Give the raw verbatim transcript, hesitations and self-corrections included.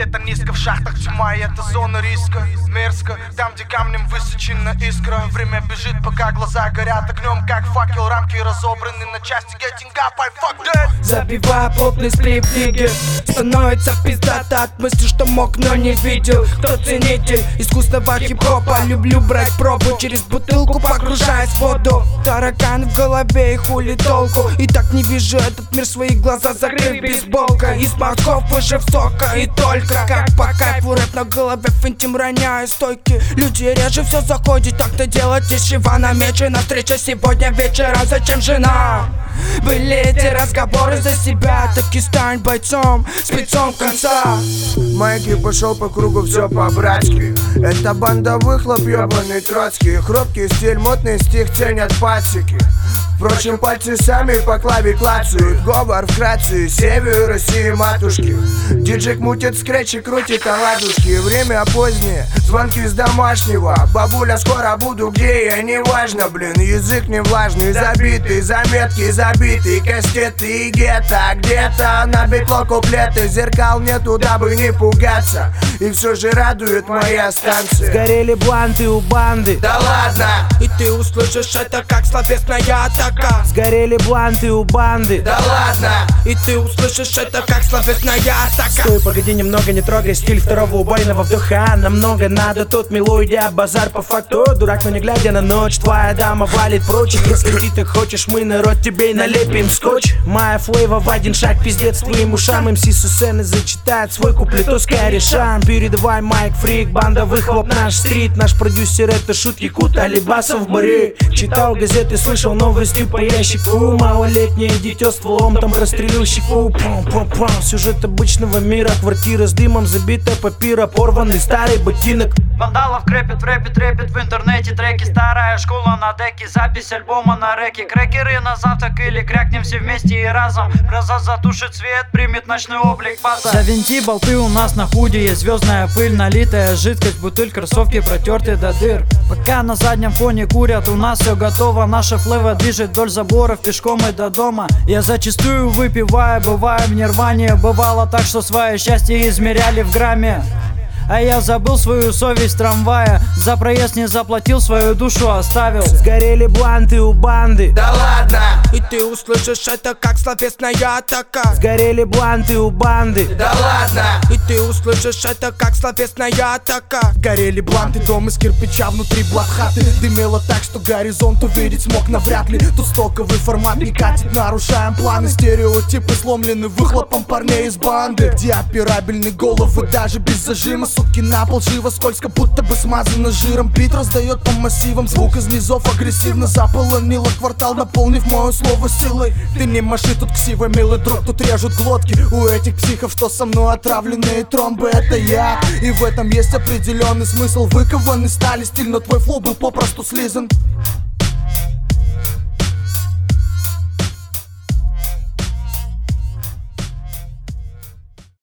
где-то низко в шахтах тьма, и это зона риска. Мерзко, там где камнем высечена искра. Время бежит, пока глаза горят огнем, как факел. Рамки разобраны на части. Getting up, I fuck that. Забивая плотный сплив лиги, становится пиздато от мысли, что мог, но не видел. Кто ценитель искусного хип-хопа? Люблю брать пробу через бутылку, погружаясь в воду. Таракан в голове и хули толку. И так не вижу этот мир, свои глаза закрыв бейсболкой. Из мозгов выжив сока и только как по кайфу рэп на голове финтим, роняя стойки. Люди реже все заходит, так-то делать дешево. Намечена встреча сегодня вечера, зачем жена? Были эти разговоры за себя, таки стань бойцом, спецом конца. Майки пошел по кругу, все по-братски. Это банда выхлоп, ебаный Троцкий. Хрупкий стиль, модный стих ценят пацики. Впрочем, пальцы сами по клаве клацают. Говор вкратце, север России матушки. Диджик мутит скретчи, крутит оладушки. Время позднее, звонки из домашнего. Бабуля, скоро буду, где я, неважно, блин. Язык не влажный, забитый, заметки забитый. Кастеты и гетто, где-то набитло куплеты. Зеркал нету, дабы не пугаться. И все же радует моя станция. Сгорели бланты у банды. Да ладно! И ты услышишь это как словесная атака. Сгорели бланты у банды. Да ладно! И ты услышишь это как словесная атака. Стой, погоди немного, не трогай стиль второго убойного вдоха. Намного надо, тут мелодия, базар по факту. Дурак, но не глядя на ночь, твоя дама валит прочь. Если ты так хочешь, мы народ тебе и налепим скотч. Моя флейва в один шаг, пиздец твоим ушам. МС со сцены зачитает свой куплет, то скорешам. Передавай майк, фрик, банда выхлоп, наш стрит. Наш продюсер это шутки Кут Алибасов в баре. Читал газеты, слышал новости по ящику. Малолетнее дитё стволом там расстрелил щеку. Пам-пам-пам, сюжет обычного мира. Квартира с дымом забита папира, порванный старый ботинок. Вандалов крепит, в рэпе трепет в интернете треки. Старая школа на деке, запись альбома на реке. Крекеры на завтрак или крякнем все вместе и разом. Гроза затушит свет, примет ночной облик баса. Завинти болты у нас на худе, есть звездная пыль, налитая жидкость, бутыль, кроссовки протерты до дыр. Пока на заднем фоне курят, у нас все готово. Наша флэва движет вдоль заборов пешком и до дома. Я зачастую выпиваю, бываю в нирване. Бывало так, что свое счастье измеряли в грамме. А я забыл свою совесть трамвая. За проезд не заплатил, свою душу оставил. Сгорели бланты у банды. Да ладно! И ты услышишь это как словесная атака. Сгорели бланты у банды. Да ладно! И ты услышишь это как словесная атака. Горели бланты, дом из кирпича, внутри блатхаты. Дымело так, что горизонт увидеть смог навряд ли. Тут стоковый формат не катит, нарушаем планы. Стереотипы сломлены выхлопом парней из банды, где операбельны головы даже без зажима. Сутки на пол, живо, скользко, будто бы смазано жиром. Бит раздает по массивам, звук из низов агрессивно заполонило квартал, наполнив мое слово силой. Ты не маши тут ксивой, милый друг, тут режут глотки. У этих психов, что со мной отравленные тромбы, это я. И в этом есть определенный смысл, выкованный стали стиль, но твой флоу был попросту слизан.